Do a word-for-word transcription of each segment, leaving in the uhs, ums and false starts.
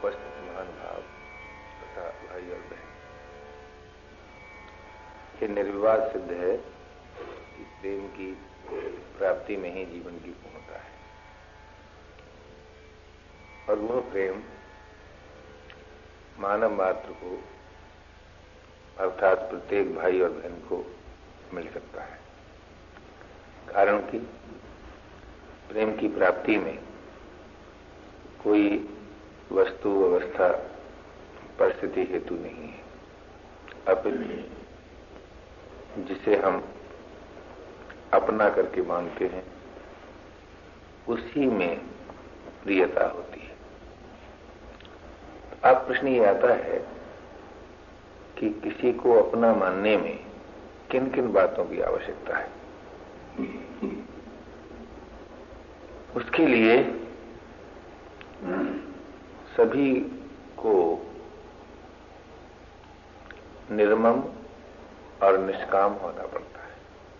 उपस्थित महान भाव तथा भाई और बहन, ये निर्विवाद सिद्ध है कि प्रेम की प्राप्ति में ही जीवन की पूर्णता है और वह प्रेम मानव मात्र को अर्थात प्रत्येक भाई और बहन को मिल सकता है। कारण कि प्रेम की प्राप्ति में कोई वस्तु अवस्था परिस्थिति हेतु नहीं है, अपितु जिसे हम अपना करके मानते हैं उसी में प्रियता होती है। अब प्रश्न ये आता है कि किसी को अपना मानने में किन किन बातों की आवश्यकता है। उसके लिए सभी को निर्मम और निष्काम होना पड़ता है।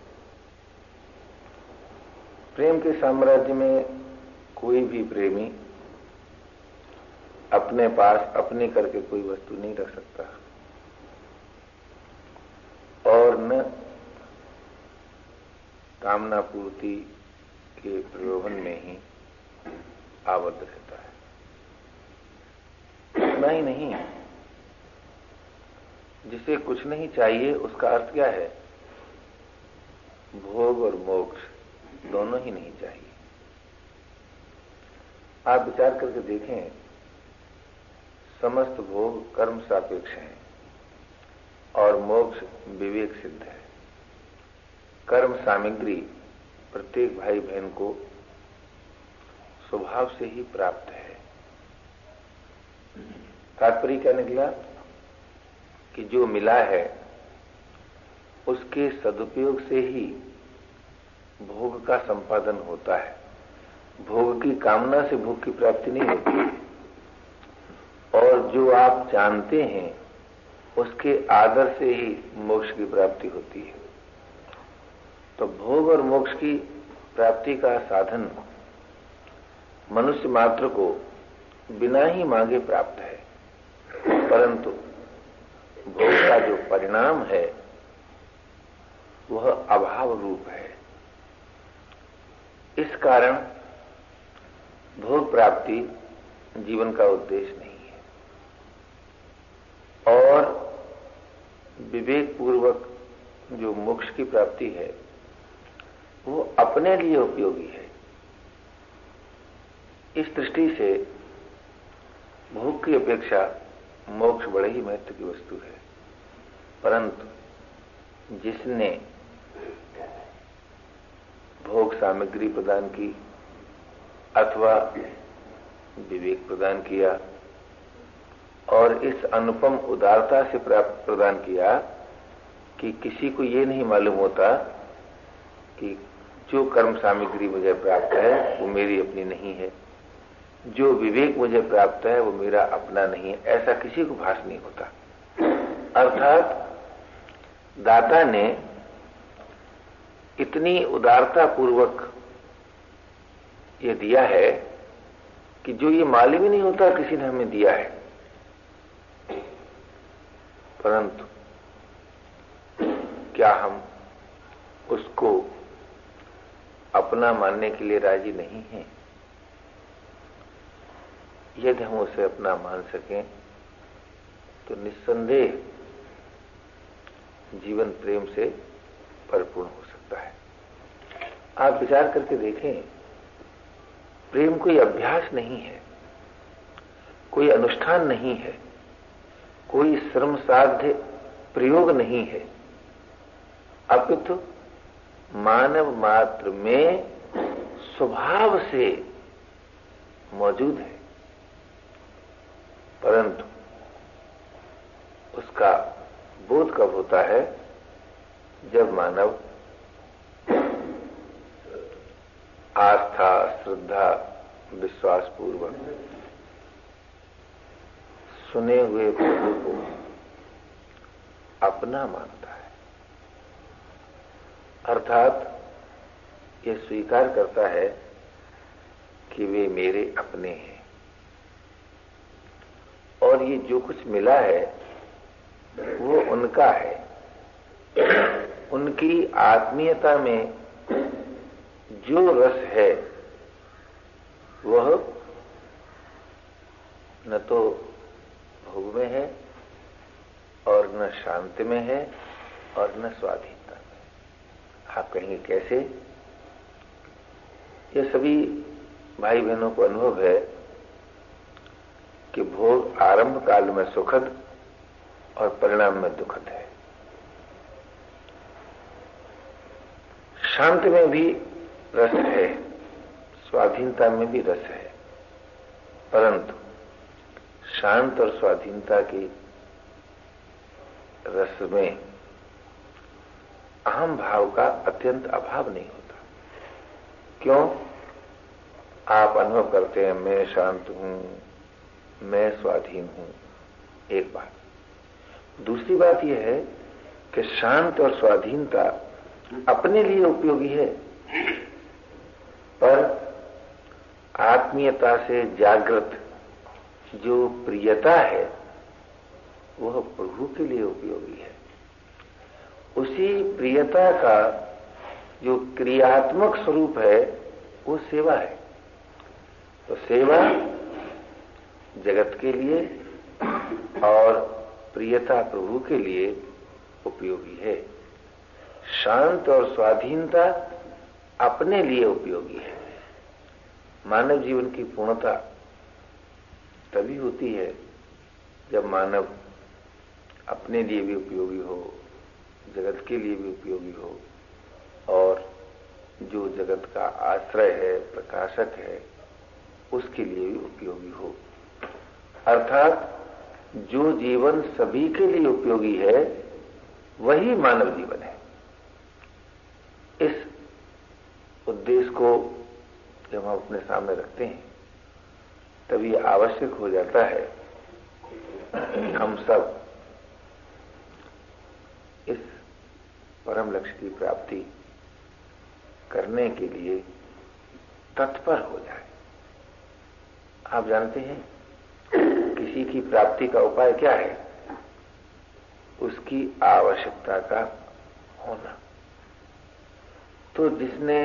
प्रेम के साम्राज्य में कोई भी प्रेमी अपने पास अपनी करके कोई वस्तु नहीं रख सकता और न कामना पूर्ति के प्रलोभन में ही आबद्ध रहता है। इतना ही नहीं, जिसे कुछ नहीं चाहिए उसका अर्थ क्या है? भोग और मोक्ष दोनों ही नहीं चाहिए। आप विचार करके देखें, समस्त भोग कर्म सापेक्ष हैं और मोक्ष विवेक सिद्ध है। कर्म सामग्री प्रत्येक भाई बहन को स्वभाव से ही प्राप्त है। तात्पर्य क्या निकला कि जो मिला है उसके सदुपयोग से ही भोग का संपादन होता है। भोग की कामना से भोग की प्राप्ति नहीं होती और जो आप जानते हैं उसके आदर से ही मोक्ष की प्राप्ति होती है। तो भोग और मोक्ष की प्राप्ति का साधन मनुष्य मात्र को बिना ही मांगे प्राप्त है, परंतु भोग का जो परिणाम है वह अभाव रूप है। इस कारण भोग प्राप्ति जीवन का उद्देश्य नहीं है और विवेक पूर्वक जो मोक्ष की प्राप्ति है वो अपने लिए उपयोगी है। इस दृष्टि से भोग की अपेक्षा मोक्ष बड़े ही महत्व की वस्तु है। परंतु जिसने भोग सामग्री प्रदान की अथवा विवेक प्रदान किया और इस अनुपम उदारता से प्राप्त प्रदान किया कि किसी को ये नहीं मालूम होता कि जो कर्म सामग्री मुझे प्राप्त है वो मेरी अपनी नहीं है, जो विवेक मुझे प्राप्त है वो मेरा अपना नहीं है, ऐसा किसी को भास नहीं होता। अर्थात दाता ने इतनी उदारता पूर्वक ये दिया है कि जो ये मालूम ही नहीं होता किसी ने हमें दिया है। परंतु क्या हम उसको अपना मानने के लिए राजी नहीं हैं? यदि हम उसे अपना मान सकें तो निस्संदेह जीवन प्रेम से परिपूर्ण हो सकता है। आप विचार करके देखें, प्रेम कोई अभ्यास नहीं है, कोई अनुष्ठान नहीं है, कोई श्रम साध्य प्रयोग नहीं है, अपितु मानव मात्र में स्वभाव से मौजूद है। परंतु उसका बोध कब होता है? जब मानव आस्था, श्रद्धा, विश्वास पूर्वक सुने हुए प्रभु को अपना मानता है, अर्थात ये स्वीकार करता है कि वे मेरे अपने हैं। और ये जो कुछ मिला है वो उनका है। उनकी आत्मीयता में जो रस है वह न तो भोग में है और न शांति में है और न स्वाधीनता में। आप कहेंगे कैसे? ये सभी भाई बहनों को अनुभव है कि भोग आरंभ काल में सुखद और परिणाम में दुखद है। शांति में भी रस है, स्वाधीनता में भी रस है, परंतु शांत और स्वाधीनता की रस में अहम भाव का अत्यंत अभाव नहीं होता। क्यों? आप अनुभव करते हैं मैं शांत हूं, मैं स्वाधीन हूं, एक बात। दूसरी बात यह है कि शांत और स्वाधीनता अपने लिए उपयोगी है, पर आत्मीयता से जागृत जो प्रियता है वह प्रभु के लिए उपयोगी है। उसी प्रियता का जो क्रियात्मक स्वरूप है वो सेवा है। तो सेवा जगत के लिए और प्रियता प्रभु के लिए उपयोगी है। शांत और स्वाधीनता अपने लिए उपयोगी है। मानव जीवन की पूर्णता तभी होती है जब मानव अपने लिए भी उपयोगी हो, जगत के लिए भी उपयोगी हो और जो जगत का आश्रय है, प्रकाशक है, उसके लिए भी उपयोगी हो। अर्थात जो जीवन सभी के लिए उपयोगी है वही मानव जीवन है। इस उद्देश्य को जब हम अपने सामने रखते हैं तभी आवश्यक हो जाता है हम सब इस परम लक्ष्य की प्राप्ति करने के लिए तत्पर हो जाए। आप जानते हैं किसी की प्राप्ति का उपाय क्या है? उसकी आवश्यकता का होना। तो जिसने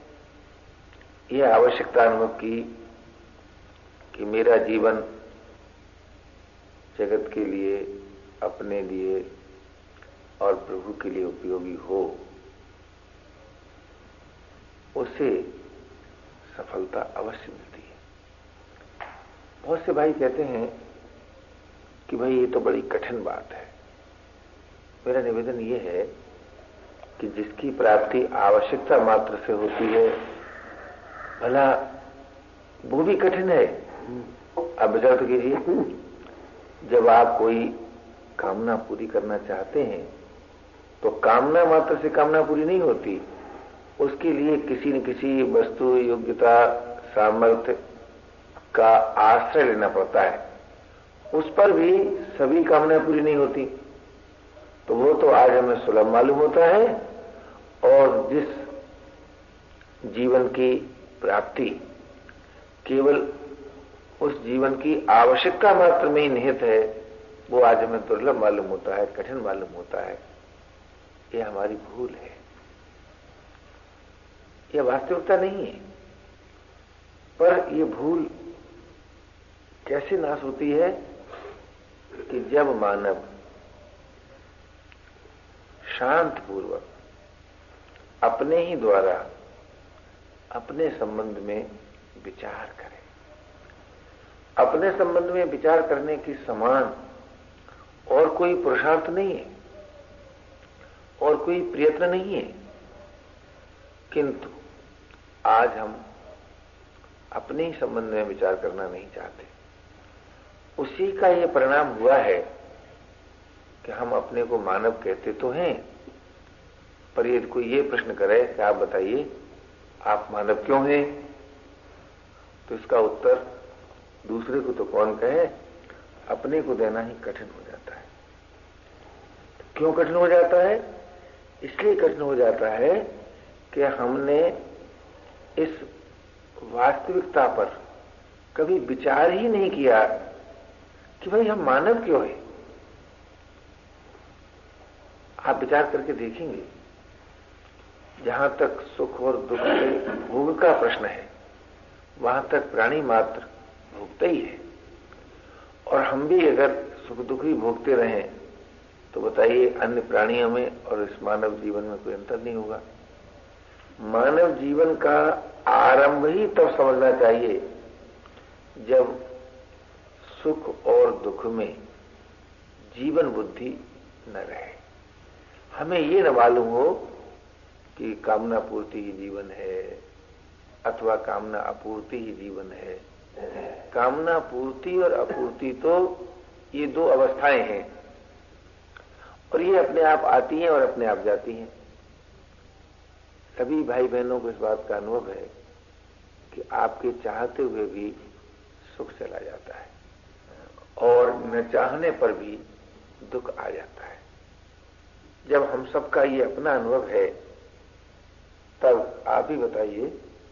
यह आवश्यकता अनुभव की कि मेरा जीवन जगत के लिए, अपने लिए और प्रभु के लिए उपयोगी हो, उसे सफलता अवश्य मिलती है। बहुत से भाई कहते हैं कि भाई ये तो बड़ी कठिन बात है। मेरा निवेदन ये है कि जिसकी प्राप्ति आवश्यकता मात्र से होती है, भला वो भी कठिन है। आप विचार तो कीजिए, जब आप कोई कामना पूरी करना चाहते हैं तो कामना मात्र से कामना पूरी नहीं होती, उसके लिए किसी न किसी वस्तु, योग्यता, सामर्थ्य का आश्रय लेना पड़ता है। उस पर भी सभी कामनाएं पूरी नहीं होती। तो वो तो आज हमें सुलभ मालूम होता है, और जिस जीवन की प्राप्ति केवल उस जीवन की आवश्यकता मात्र में ही निहित है, वो आज हमें दुर्लभ मालूम होता है, कठिन मालूम होता है। यह हमारी भूल है, यह वास्तविकता नहीं है। पर यह भूल कैसे नाश होती है कि जब मानव शांत पूर्वक अपने ही द्वारा अपने संबंध में विचार करे। अपने संबंध में विचार करने की समान और कोई पुरुषार्थ नहीं है और कोई प्रयत्न नहीं है, किंतु आज हम अपने ही संबंध में विचार करना नहीं चाहते। उसी का यह परिणाम हुआ है कि हम अपने को मानव कहते तो हैं, पर यदि कोई ये प्रश्न करे कि आप बताइए आप मानव क्यों हैं, तो इसका उत्तर दूसरे को तो कौन कहे, अपने को देना ही कठिन हो जाता है। क्यों कठिन हो जाता है? इसलिए कठिन हो जाता है कि हमने इस वास्तविकता पर कभी विचार ही नहीं किया कि भाई हम मानव क्यों हैं। आप विचार करके देखेंगे, जहां तक सुख और दुख के भोग का प्रश्न है वहां तक प्राणी मात्र भोगते ही है, और हम भी अगर सुख दुख ही भोगते रहें तो बताइए अन्य प्राणियों में और इस मानव जीवन में कोई अंतर नहीं होगा। मानव जीवन का आरंभ ही तब तो समझना चाहिए जब सुख और दुख में जीवन बुद्धि न रहे। हमें ये न मालूम हो कि कामना पूर्ति ही जीवन है अथवा कामना अपूर्ति ही जीवन है। कामना पूर्ति और अपूर्ति तो ये दो अवस्थाएं हैं और ये अपने आप आती हैं और अपने आप जाती हैं। सभी भाई बहनों को इस बात का अनुभव है कि आपके चाहते हुए भी सुख चला जाता है और न चाहने पर भी दुख आ जाता है। जब हम सबका ये अपना अनुभव है तब आप ही बताइए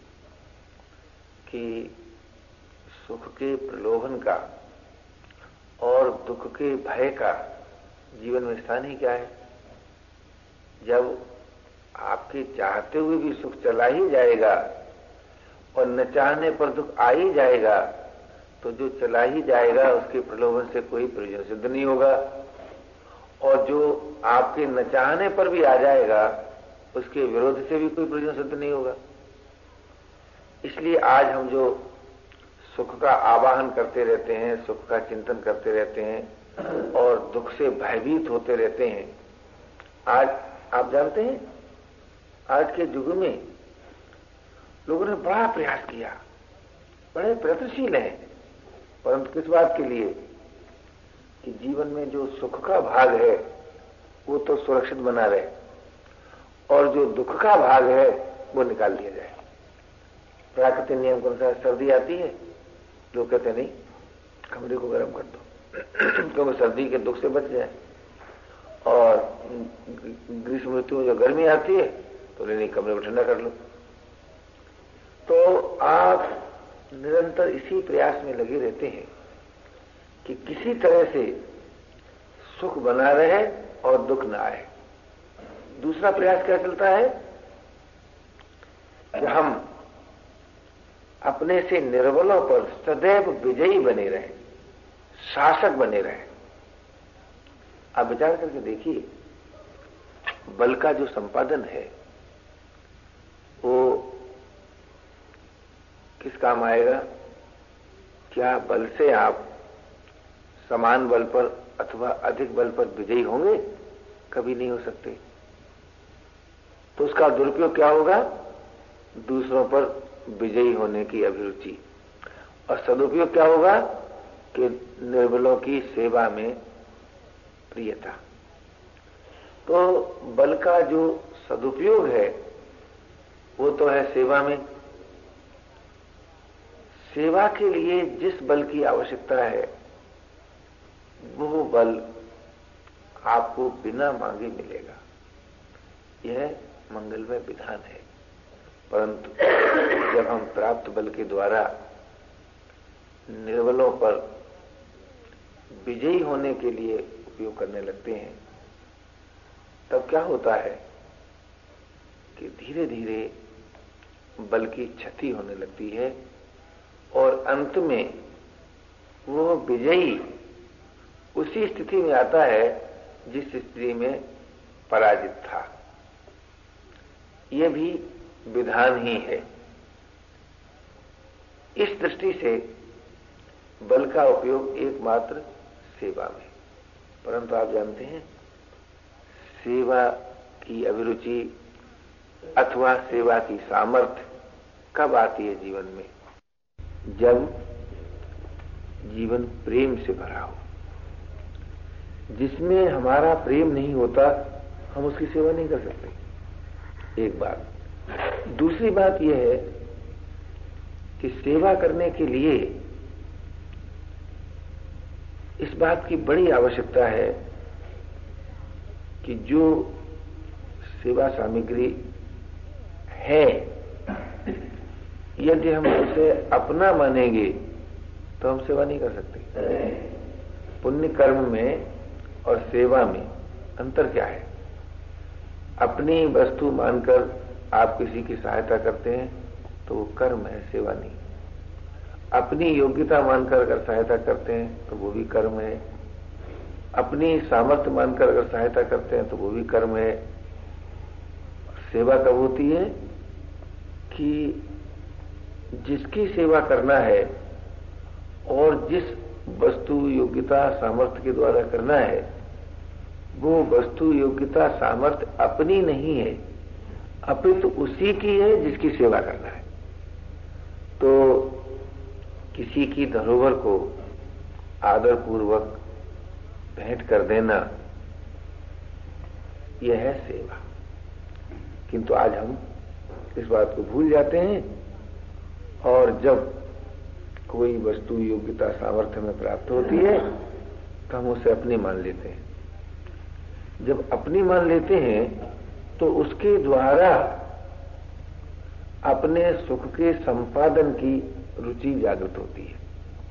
कि सुख के प्रलोभन का और दुख के भय का जीवन में स्थान ही क्या है। जब आपके चाहते हुए भी सुख चला ही जाएगा और न चाहने पर दुख आ ही जाएगा तो जो चला ही जाएगा उसके प्रलोभन से कोई प्रयोजन सिद्ध नहीं होगा, और जो आपके न चाहने पर भी आ जाएगा उसके विरोध से भी कोई प्रयोजन सिद्ध नहीं होगा। इसलिए आज हम जो सुख का आवाहन करते रहते हैं, सुख का चिंतन करते रहते हैं और दुख से भयभीत होते रहते हैं, आज आप जानते हैं आज के युग में लोगों ने बड़ा प्रयास किया, बड़े प्रयत्नशील हैं, परंतु किस बात के लिए कि जीवन में जो सुख का भाग है वो तो सुरक्षित बना रहे और जो दुख का भाग है वो निकाल दिया जाए। प्राकृतिक नियम के अनुसार सर्दी आती है, लोग कहते नहीं कमरे को गर्म कर दो क्योंकि सर्दी के दुख से बच जाए, और ग्रीष्म ऋतु में जो गर्मी आती है तो नहीं कमरे को ठंडा कर लो। तो आप निरंतर इसी प्रयास में लगे रहते हैं कि किसी तरह से सुख बना रहे और दुख न आए। दूसरा प्रयास क्या चलता है कि हम अपने से निर्बलों पर सदैव विजयी बने रहे, शासक बने रहे। आप विचार करके देखिए, बल का जो संपादन है वो किस काम आएगा? क्या बल से आप समान बल पर अथवा अधिक बल पर विजयी होंगे? कभी नहीं हो सकते। तो उसका दुरुपयोग क्या होगा? दूसरों पर विजयी होने की अभिरुचि। और सदुपयोग क्या होगा कि निर्बलों की सेवा में प्रियता। तो बल का जो सदुपयोग है वो तो है सेवा में। सेवा के लिए जिस बल की आवश्यकता है वो बल आपको बिना मांगे मिलेगा। यह मंगलमय विधान है। परंतु जब हम प्राप्त बल के द्वारा निर्बलों पर विजयी होने के लिए उपयोग करने लगते हैं तब क्या होता है कि धीरे धीरे बल की क्षति होने लगती है और अंत में वो विजयी उसी स्थिति में आता है जिस स्थिति में पराजित था। यह भी विधान ही है। इस दृष्टि से बल का उपयोग एकमात्र सेवा में। परंतु आप जानते हैं सेवा की अभिरुचि अथवा सेवा की सामर्थ्य कब आती है जीवन में? जब जीवन प्रेम से भरा हो। जिसमें हमारा प्रेम नहीं होता हम उसकी सेवा नहीं कर सकते। एक बात। दूसरी बात यह है कि सेवा करने के लिए इस बात की बड़ी आवश्यकता है कि जो सेवा सामग्री है यदि हम उसे अपना मानेंगे तो हम सेवा नहीं कर सकते। पुण्य कर्म में और सेवा में अंतर क्या है? अपनी वस्तु मानकर आप किसी की सहायता करते हैं तो वो कर्म है, सेवा नहीं। अपनी योग्यता मानकर अगर सहायता करते हैं तो वो भी कर्म है। अपनी सामर्थ्य मानकर अगर सहायता करते हैं तो वो भी कर्म है। सेवा कब होती है कि जिसकी सेवा करना है और जिस वस्तु योग्यता सामर्थ्य के द्वारा करना है वो वस्तु योग्यता सामर्थ्य अपनी नहीं है, अपितु तो उसी की है जिसकी सेवा करना है। तो किसी की धरोहर को आदर पूर्वक भेंट कर देना यह है सेवा। किंतु आज हम इस बात को भूल जाते हैं और जब कोई वस्तु योग्यता सामर्थ्य में प्राप्त होती है तो हम उसे अपनी मान लेते हैं। जब अपनी मान लेते हैं तो उसके द्वारा अपने सुख के संपादन की रुचि जागृत होती है।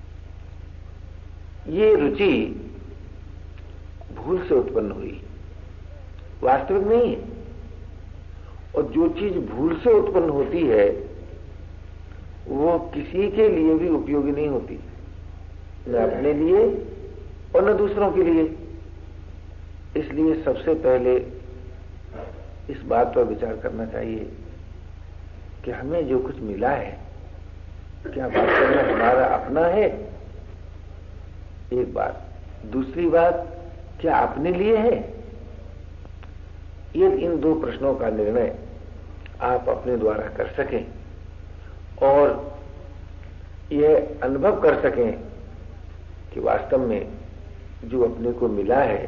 ये रुचि भूल से उत्पन्न हुई, वास्तविक नहीं है। और जो चीज भूल से उत्पन्न होती है वो किसी के लिए भी उपयोगी नहीं होती, न अपने लिए और न दूसरों के लिए। इसलिए सबसे पहले इस बात पर विचार करना चाहिए कि हमें जो कुछ मिला है क्या वास्तव में हमारा अपना है, एक बात। दूसरी बात, क्या अपने लिए है? ये इन दो प्रश्नों का निर्णय आप अपने द्वारा कर सकें और यह अनुभव कर सकें कि वास्तव में जो अपने को मिला है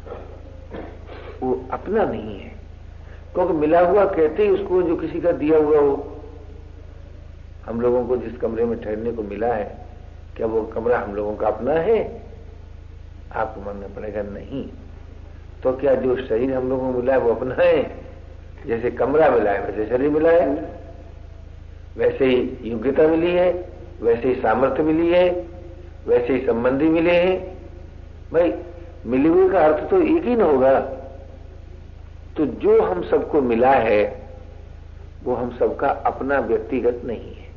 वो अपना नहीं है। क्योंकि मिला हुआ कहते ही उसको जो किसी का दिया हुआ हो। हम लोगों को जिस कमरे में ठहरने को मिला है क्या वो कमरा हम लोगों का अपना है? आपको मानना पड़ेगा नहीं। तो क्या जो शरीर हम लोगों को मिला है वो अपना है? जैसे कमरा मिला है वैसे शरीर मिला है, वैसे ही योग्यता मिली है, वैसे ही सामर्थ्य मिली है, वैसे ही संबंधी मिले हैं। भाई मिले हुए का अर्थ तो एक ही न होगा। तो जो हम सबको मिला है वो हम सबका अपना व्यक्तिगत नहीं है,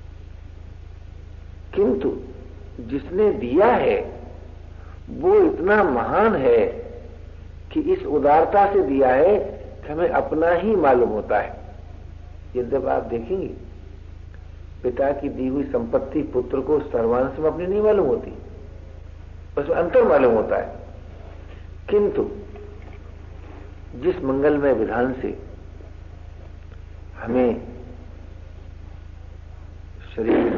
किंतु जिसने दिया है वो इतना महान है कि इस उदारता से दिया है कि हमें अपना ही मालूम होता है। ये जब आप देखेंगे पिता की दी हुई संपत्ति पुत्र को सर्वांश में अपनी नहीं मालूम होती, बस अंतर मालूम होता है। किंतु जिस मंगलमय विधान से हमें शरीर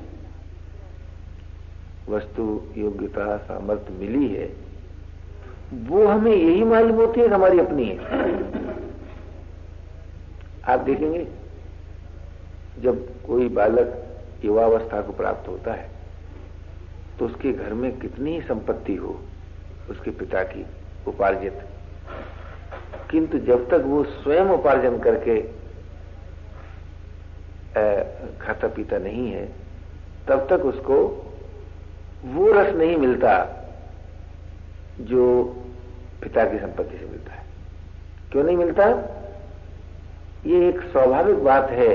वस्तु योग्यता सामर्थ्य मिली है वो हमें यही मालूम होती है कि हमारी अपनी है। आप देखेंगे जब कोई बालक युवावस्था को प्राप्त होता है तो उसके घर में कितनी संपत्ति हो उसके पिता की उपार्जित, किंतु जब तक वो स्वयं उपार्जन करके खाता पीता नहीं है तब तक उसको वो रस नहीं मिलता जो पिता की संपत्ति से मिलता है। क्यों नहीं मिलता? ये एक स्वाभाविक बात है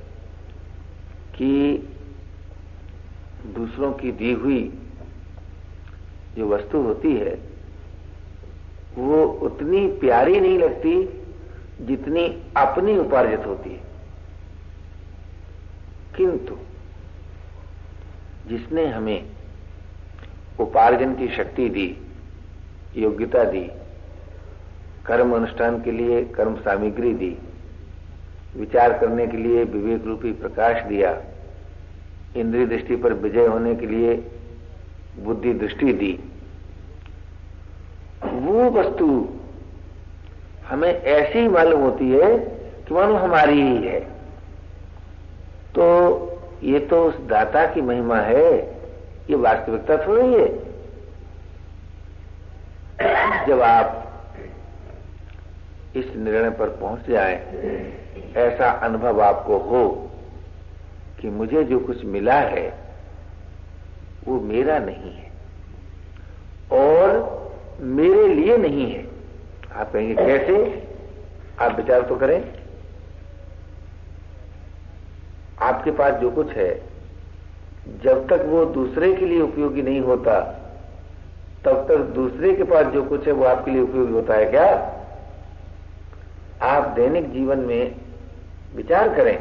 कि दूसरों की दी हुई जो वस्तु होती है वो उतनी प्यारी नहीं लगती जितनी अपनी उपार्जित होती है। किंतु जिसने हमें उपार्जन की शक्ति दी, योग्यता दी, कर्म अनुष्ठान के लिए कर्म सामग्री दी, विचार करने के लिए विवेक रूपी प्रकाश दिया, इंद्रिय दृष्टि पर विजय होने के लिए बुद्धि दृष्टि दी, वो वस्तु हमें ऐसी मालूम होती है कि मानो हमारी ही है। तो ये तो उस दाता की महिमा है, ये वास्तविकता थोड़ी है। जब आप इस निर्णय पर पहुंच जाए, ऐसा अनुभव आपको हो कि मुझे जो कुछ मिला है वो मेरा नहीं है और मेरे लिए नहीं है। आप कहेंगे कैसे? आप विचार तो करें। आपके पास जो कुछ है, जब तक वो दूसरे के लिए उपयोगी नहीं होता तब तक दूसरे के पास जो कुछ है वो आपके लिए उपयोगी होता है क्या? आप दैनिक जीवन में विचार करें,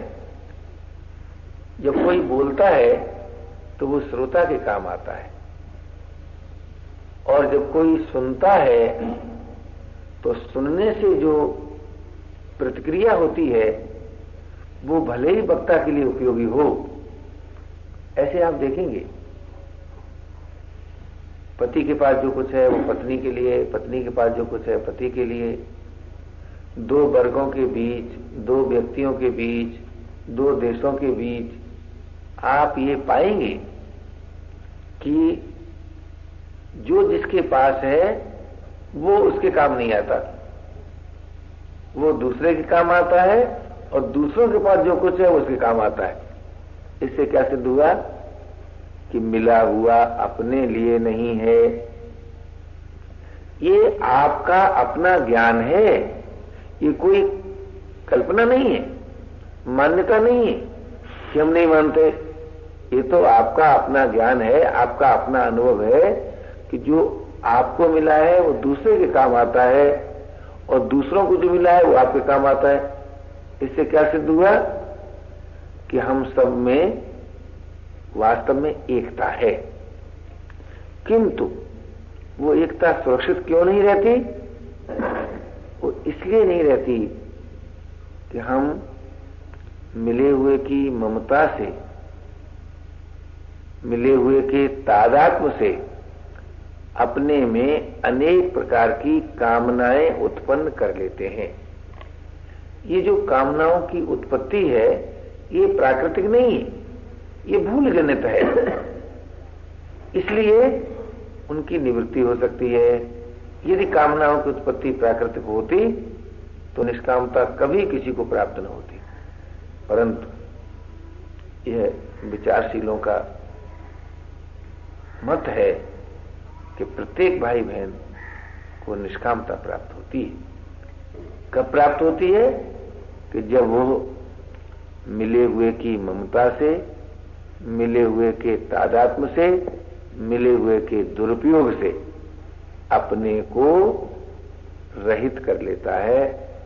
जब कोई बोलता है तो वो श्रोता के काम आता है, और जब कोई सुनता है तो सुनने से जो प्रतिक्रिया होती है वो भले ही वक्ता के लिए उपयोगी हो। ऐसे आप देखेंगे, पति के पास जो कुछ है वो पत्नी के लिए, पत्नी के पास जो कुछ है पति के लिए। दो वर्गों के बीच, दो व्यक्तियों के बीच, दो देशों के बीच आप ये पाएंगे कि जो जिसके पास है वो उसके काम नहीं आता, वो दूसरे के काम आता है, और दूसरों के पास जो कुछ है उसके काम आता है। इससे क्या सिद्ध हुआ कि मिला हुआ अपने लिए नहीं है। ये आपका अपना ज्ञान है, ये कोई कल्पना नहीं है, मान्यता नहीं है कि हम नहीं मानते। ये तो आपका अपना ज्ञान है, आपका अपना अनुभव है कि जो आपको मिला है वो दूसरे के काम आता है, और दूसरों को जो मिला है वो आपके काम आता है। इससे क्या सिद्ध हुआ कि हम सब में वास्तव में एकता है, किंतु वो एकता सुरक्षित क्यों नहीं रहती? वो इसलिए नहीं रहती कि हम मिले हुए की ममता से, मिले हुए के तादात्म्य से अपने में अनेक प्रकार की कामनाएं उत्पन्न कर लेते हैं। ये जो कामनाओं की उत्पत्ति है ये प्राकृतिक नहीं है, ये भूल जनित है। इसलिए उनकी निवृत्ति हो सकती है। यदि कामनाओं की उत्पत्ति प्राकृतिक होती तो निष्कामता कभी किसी को प्राप्त न होती। परंतु यह विचारशीलों का मत है कि प्रत्येक भाई बहन को निष्कामता प्राप्त होती है। कब प्राप्त होती है? कि जब वो मिले हुए की ममता से, मिले हुए के तादात्म्य से, मिले हुए के दुरुपयोग से अपने को रहित कर लेता है,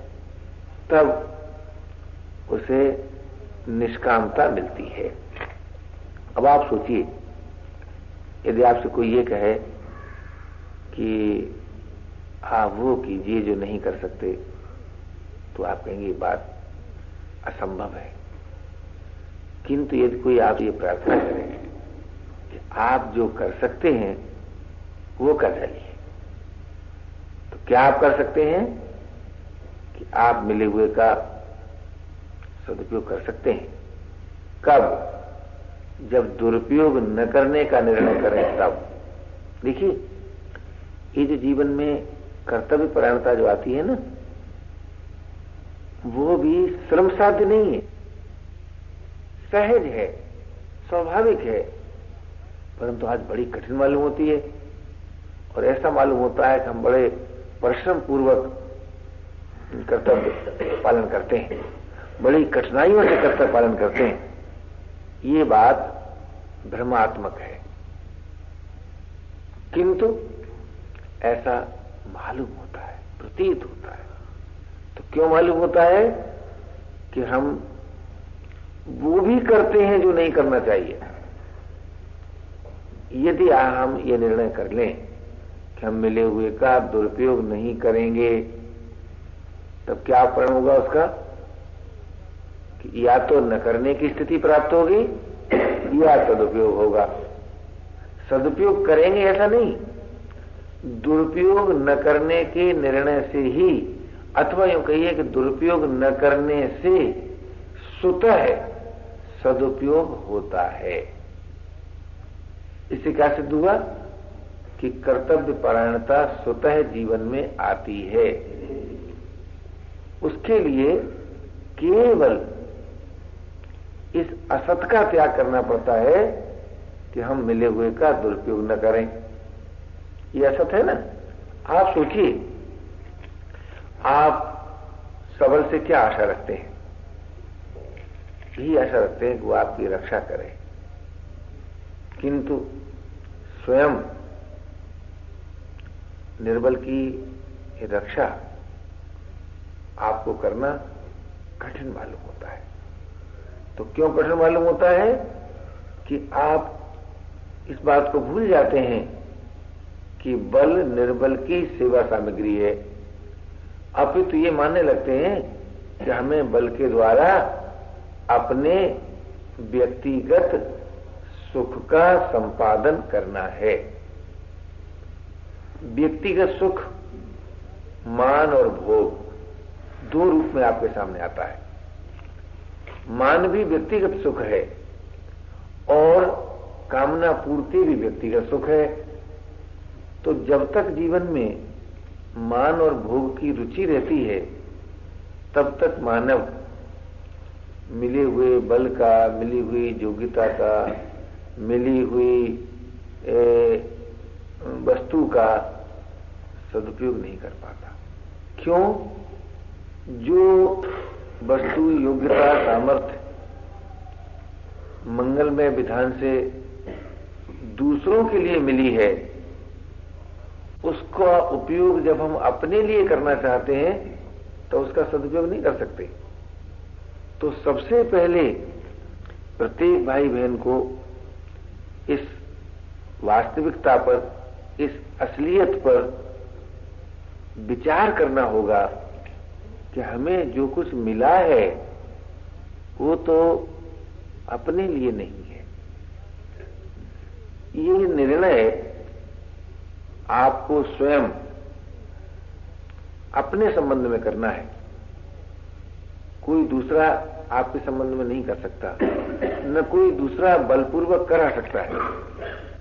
तब उसे निष्कामता मिलती है। अब आप सोचिए, यदि आपसे कोई ये कहे कि आप वो कीजिए जो नहीं कर सकते, तो आप कहेंगे ये बात असंभव है। किंतु यदि कोई आप ये प्रार्थना करे कि आप जो कर सकते हैं वो कर डालिए, तो क्या आप कर सकते हैं कि आप मिले हुए का सदुपयोग कर सकते हैं। कब? जब दुरुपयोग न करने का निर्णय करें तब। देखिए, ये जो जीवन में कर्तव्य परायणता जो आती है ना, वो भी श्रम साध्य नहीं है, सहज है, स्वाभाविक है, परंतु आज बड़ी कठिन मालूम होती है। और ऐसा मालूम होता है कि हम बड़े परिश्रम पूर्वक कर्तव्य पालन करते हैं, बड़ी कठिनाइयों से कर्तव्य पालन करते हैं। ये बात भ्रमात्मक है, किंतु ऐसा मालूम होता है, प्रतीत होता है। तो क्यों मालूम होता है? कि हम वो भी करते हैं जो नहीं करना चाहिए। यदि हम ये निर्णय कर लें कि हम मिले हुए का दुरुपयोग नहीं करेंगे, तब क्या परिणाम होगा उसका? कि या तो न करने की स्थिति प्राप्त होगी या सदुपयोग होगा। सदुपयोग करेंगे ऐसा नहीं, दुरुपयोग न करने के निर्णय से ही, अथवा यूं कहिए कि दुरुपयोग न करने से स्वतः सदुपयोग होता है। इससे क्या सिद्ध हुआ कि कर्तव्य परायणता स्वतः जीवन में आती है। उसके लिए केवल इस असत का त्याग करना पड़ता है कि हम मिले हुए का दुरुपयोग न करें। ये असत है ना। आप सोचिए, आप सबल से क्या आशा रखते हैं? यही आशा रखते हैं कि वो आपकी रक्षा करे, किंतु स्वयं निर्बल की रक्षा आपको करना कठिन मालूम होता है। तो क्यों कठिन मालूम होता है? कि आप इस बात को भूल जाते हैं कि बल निर्बल की सेवा सामग्री है। अपितु तो ये मानने लगते हैं कि हमें बल के द्वारा अपने व्यक्तिगत सुख का संपादन करना है। व्यक्तिगत सुख, मान और भोग दो रूप में आपके सामने आता है। मान भी व्यक्तिगत सुख है और कामना पूर्ति भी व्यक्तिगत सुख है। तो जब तक जीवन में मान और भोग की रुचि रहती है, तब तक मानव मिले हुए बल का, मिली हुई योग्यता का, मिली हुई वस्तु का सदुपयोग नहीं कर पाता। क्यों? जो वस्तु, योग्यता, सामर्थ्य मंगलमय विधान से दूसरों के लिए मिली है, उसका उपयोग जब हम अपने लिए करना चाहते हैं तो उसका सदुपयोग नहीं कर सकते। तो सबसे पहले प्रत्येक भाई बहन को इस वास्तविकता पर, इस असलियत पर विचार करना होगा कि हमें जो कुछ मिला है वो तो अपने लिए नहीं है। ये निर्णय आपको स्वयं अपने संबंध में करना है। कोई दूसरा आपके संबंध में नहीं कर सकता, न कोई दूसरा बलपूर्वक करा सकता है।